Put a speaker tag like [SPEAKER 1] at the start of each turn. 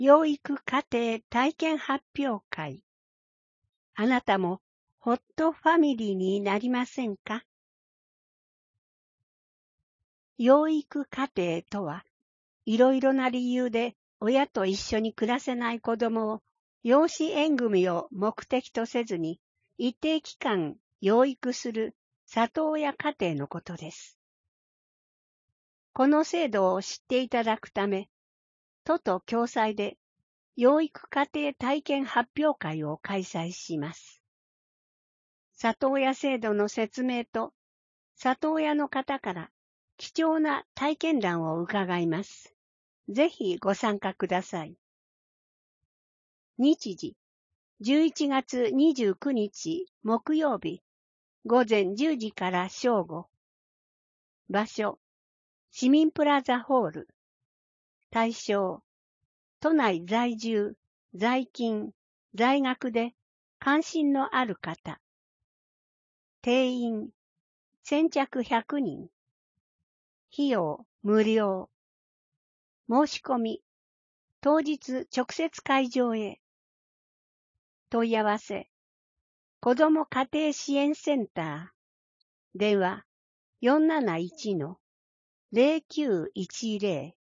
[SPEAKER 1] 養育家庭体験発表会。あなたもホットファミリーになりませんか？養育家庭とは、いろいろな理由で親と一緒に暮らせない子供を養子縁組を目的とせずに一定期間養育する里親家庭のことです。この制度を知っていただくため、都と共催で養育家庭体験発表会を開催します。里親制度の説明と、里親の方から貴重な体験談を伺います。ぜひご参加ください。日時、11月29日木曜日、午前10時から正午。場所、市民プラザホール。対象、都内在住、在勤、在学で関心のある方。定員、先着100人。費用、無料。申し込み、当日直接会場へ。問い合わせ、子ども家庭支援センター。電話、471-0910